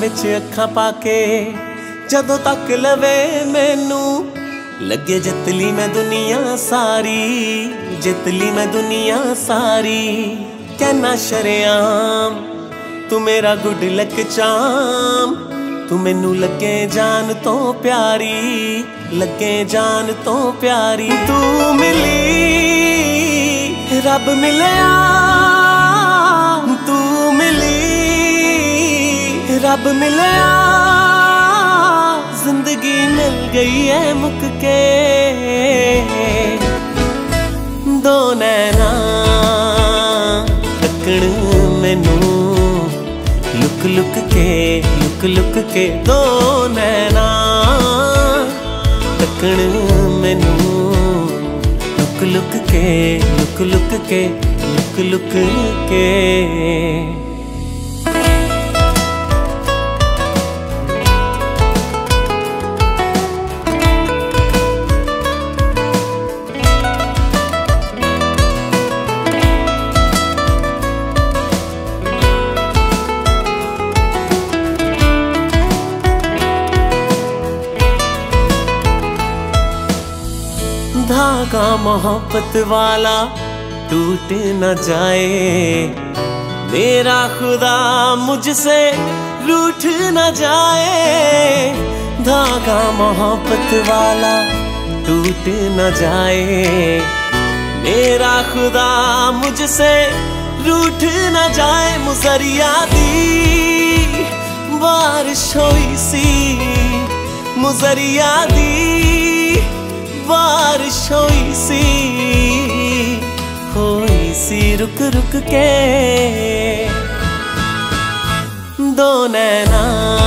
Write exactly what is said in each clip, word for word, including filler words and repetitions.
विच अखां पाके जदों तक लवे मैनू लगे जित ली मैं दुनिया सारी, जित ली मैं दुनिया सारी। कहना शरेआम तू मेरा गुड लक चाम, तू मैनू लगे जान तो प्यारी, लगे जान तो प्यारी। तू मिली रब मिलया, तू मिली रब मिलया, जिंदगी मिल गई है मुक के। दो नैना तकण मैनू लुक लुक के, लुक लुक के। दो नैना तकण मैनू लुक लुक के, लुक लुक के, लुक लुक के। धागा मोहब्बत वाला टूट न जाए, मेरा खुदा मुझसे रूठ न जाए। धागा मोहब्बत वाला टूट न जाए, मेरा खुदा मुझसे रूठ न जाए। मुजरिया दी बारिश होई सी, मुजरिया दी बारिश होई सी, होई सी रुक रुक के। दो नैना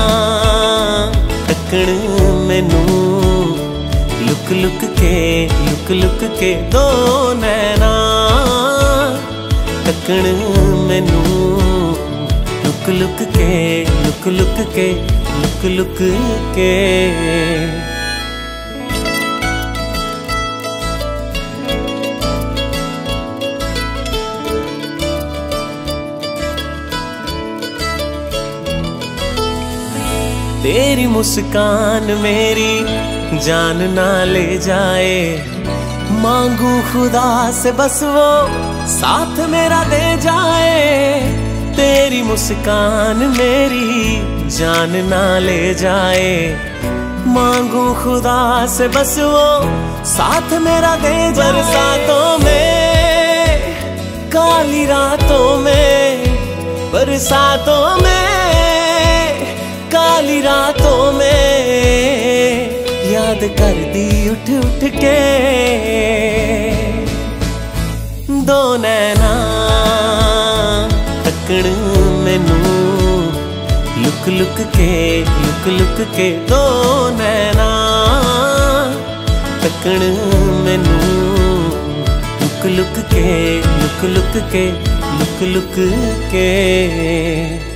तकण मैनू लुक लुक के, लुक लुक के। दो नैना तकण मैनू लुक लुक के, लुक लुक के, लुक लुक के। तेरी मुस्कान मेरी जान ना ले जाए, मांगू खुदा से बस वो साथ मेरा दे जाए। तेरी मुस्कान मेरी जान ना ले जाए, मांगू खुदा से बस वो साथ मेरा दे जाए। बरसातों में काली रातों में, बरसातों में काली रातों में याद कर दी उठ उठ के। दो नैना तकण मैनू लुक लुक के, लुक लुक के। दो नैना तकण मैनू लुक लुक के, लुक लुक के, लुक लुक के।